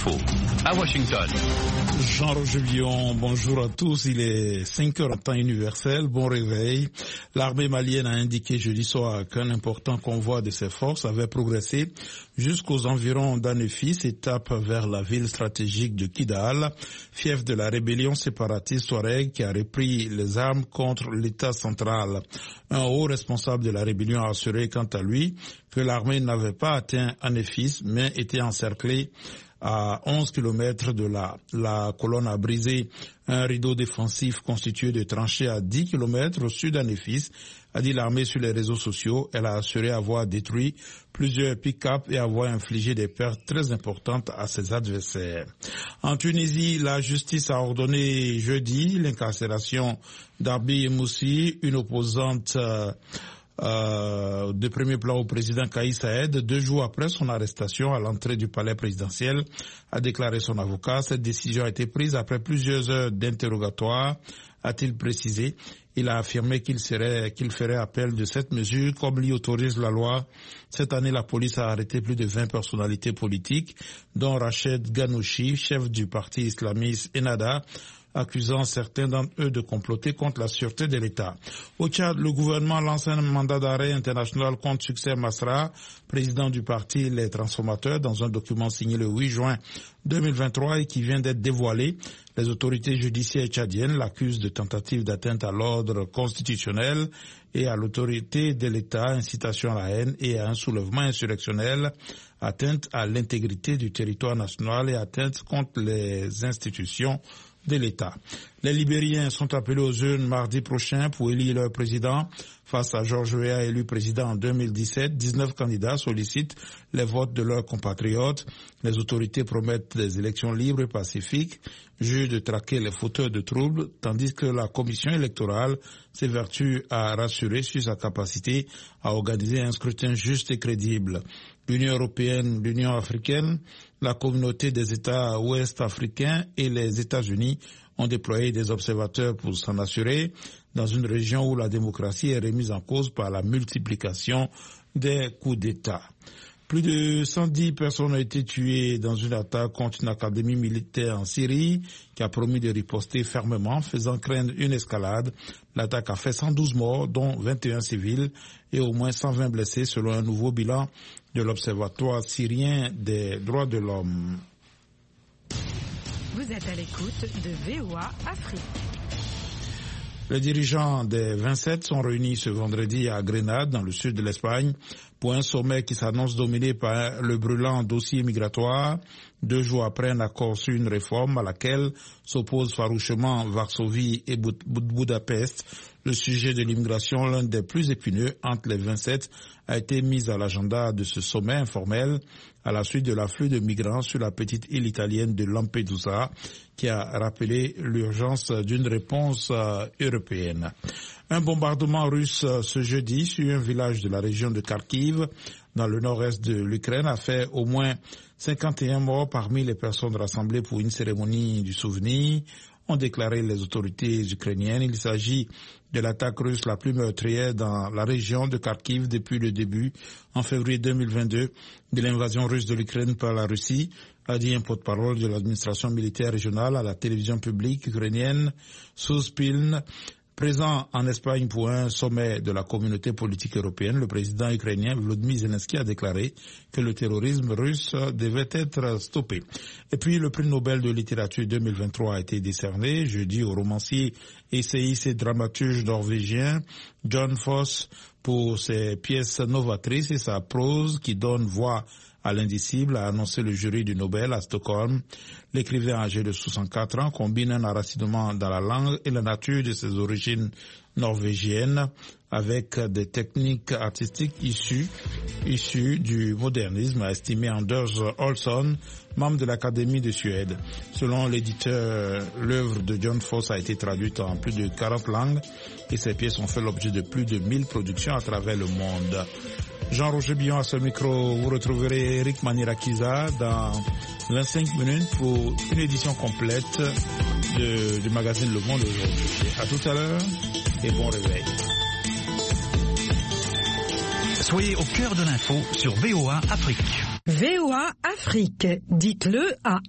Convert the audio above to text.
l'info à Washington. Jean-Roger Billon, bonjour à tous. Il est 5 heures en temps universel. Bon réveil. L'armée malienne a indiqué jeudi soir qu'un important convoi de ses forces avait progressé jusqu'aux environs d'Anefis, étape vers la ville stratégique de Kidal, fief de la rébellion séparatiste Touareg qui a repris les armes contre l'État central. Un haut responsable de la rébellion a assuré quant à lui que l'armée n'avait pas atteint Anefis mais était encerclée à 11 km de la colonne a brisé un rideau défensif constitué de tranchées à 10 km au sud d'Anefis, a dit l'armée sur les réseaux sociaux. Elle a assuré avoir détruit plusieurs pick-up et avoir infligé des pertes très importantes à ses adversaires. En Tunisie, la justice a ordonné jeudi l'incarcération d'Arbi Moussi, une opposante de premier plan au président Kais Saied, 2 jours après son arrestation à l'entrée du palais présidentiel, a déclaré son avocat. Cette décision a été prise après plusieurs heures d'interrogatoire, a-t-il précisé. Il a affirmé qu'il ferait appel de cette mesure comme l'y autorise la loi. Cette année, la police a arrêté plus de 20 personnalités politiques, dont Rached Ghannouchi, chef du parti islamiste Ennahda, accusant certains d'entre eux de comploter contre la sûreté de l'État. Au Tchad, le gouvernement lance un mandat d'arrêt international contre Succès Masra, président du parti Les Transformateurs, dans un document signé le 8 juin 2023 et qui vient d'être dévoilé. Les autorités judiciaires tchadiennes l'accusent de tentative d'atteinte à l'ordre constitutionnel et à l'autorité de l'État, incitation à la haine et à un soulèvement insurrectionnel, atteinte à l'intégrité du territoire national et atteinte contre les institutions de l'État. Les Libériens sont appelés aux urnes mardi prochain pour élire leur président. Face à George Weah, élu président en 2017, 19 candidats sollicitent les votes de leurs compatriotes. Les autorités promettent des élections libres et pacifiques, jugent de traquer les fauteurs de troubles, tandis que la commission électorale s'évertue à rassurer sur sa capacité à organiser un scrutin juste et crédible. L'Union européenne, l'Union africaine, la communauté des États ouest africains et les États-Unis ont déployé des observateurs pour s'en assurer dans une région où la démocratie est remise en cause par la multiplication des coups d'État. Plus de 110 personnes ont été tuées dans une attaque contre une académie militaire en Syrie qui a promis de riposter fermement, faisant craindre une escalade. L'attaque a fait 112 morts, dont 21 civils et au moins 120 blessés selon un nouveau bilan de l'Observatoire syrien des droits de l'homme. Vous êtes à l'écoute de VOA Afrique. Les dirigeants des 27 sont réunis ce vendredi à Grenade, dans le sud de l'Espagne, pour un sommet qui s'annonce dominé par le brûlant dossier migratoire, 2 jours après un accord sur une réforme à laquelle s'opposent farouchement Varsovie et Budapest. Le sujet de l'immigration, l'un des plus épineux entre les 27, a été mis à l'agenda de ce sommet informel à la suite de l'afflux de migrants sur la petite île italienne de Lampedusa, qui a rappelé l'urgence d'une réponse européenne. Un bombardement russe ce jeudi sur un village de la région de Kharkiv, dans le nord-est de l'Ukraine, a fait au moins 51 morts parmi les personnes rassemblées pour une cérémonie du souvenir, ont déclaré les autorités ukrainiennes. Il s'agit de l'attaque russe la plus meurtrière dans la région de Kharkiv depuis le début, en février 2022, de l'invasion russe de l'Ukraine par la Russie, a dit un porte-parole de l'administration militaire régionale à la télévision publique ukrainienne, Suspiln. Présent en Espagne pour un sommet de la communauté politique européenne, le président ukrainien Volodymyr Zelensky a déclaré que le terrorisme russe devait être stoppé. Et puis le prix Nobel de littérature 2023 a été décerné jeudi au romancier, essayiste et dramaturge norvégien John Foss pour ses pièces novatrices et sa prose qui donne voix à l'indicible, a annoncé le jury du Nobel à Stockholm. L'écrivain âgé de 64 ans combine un enracinement dans la langue et la nature de ses origines norvégiennes avec des techniques artistiques issues du modernisme, a estimé Anders Olsson, membre de l'Académie de Suède. Selon l'éditeur, l'œuvre de John Foss a été traduite en plus de 40 langues et ses pièces ont fait l'objet de plus de 1000 productions à travers le monde. Jean-Roger Billon à ce micro, vous retrouverez Eric Manirakiza dans 25 minutes pour une édition complète du magazine Le Monde aujourd'hui. À tout à l'heure et bon réveil. Soyez au cœur de l'info sur VOA Afrique. VOA Afrique, dites-le à